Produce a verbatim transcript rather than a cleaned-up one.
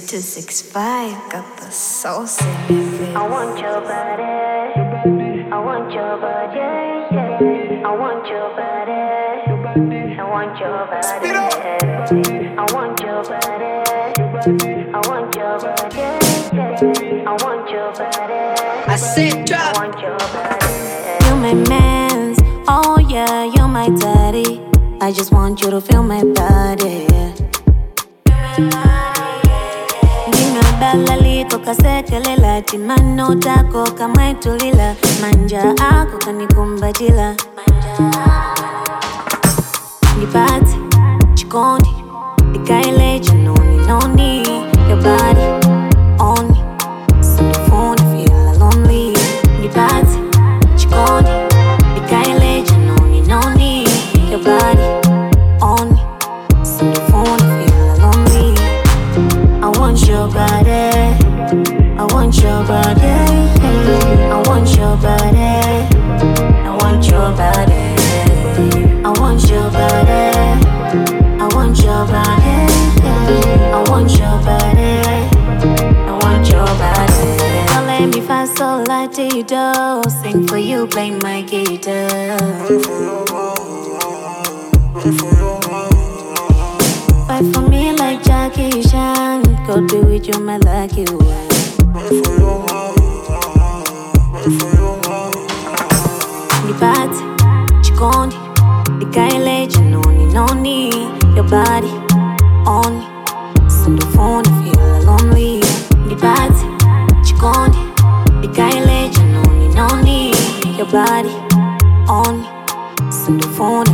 two six five got the sauce in it. I want your body. I want your body. Yeah. I want your body. I want your body. I want your body. I want your body. Yeah. I want your body. I said drop. I want your body. You my mans, oh yeah, you're my daddy. I just want you to feel my body. Dime bala liko kasekelela timano tako kama itulila manja ako kanikumbatila nipate chikondi nikaile janoni noni your body on me send the phone if you're lonely nipate chikondi nikaile janoni noni your body on me send the phone if you're lonely. I want your body, I want your body, I want your body, I want your body, I want your body, I want your body, I want your body, I want your body. Don't let me find so like you do, sing for you, play my guitar. Fight for me like Jackie Chan. Go do it, you're my lucky one. Nipate, chikondi, nikaile janoni noni. Your body on me, send the phone if you're lonely. Nipate, chikondi, nikaile janoni noni. Your body on me, send the phone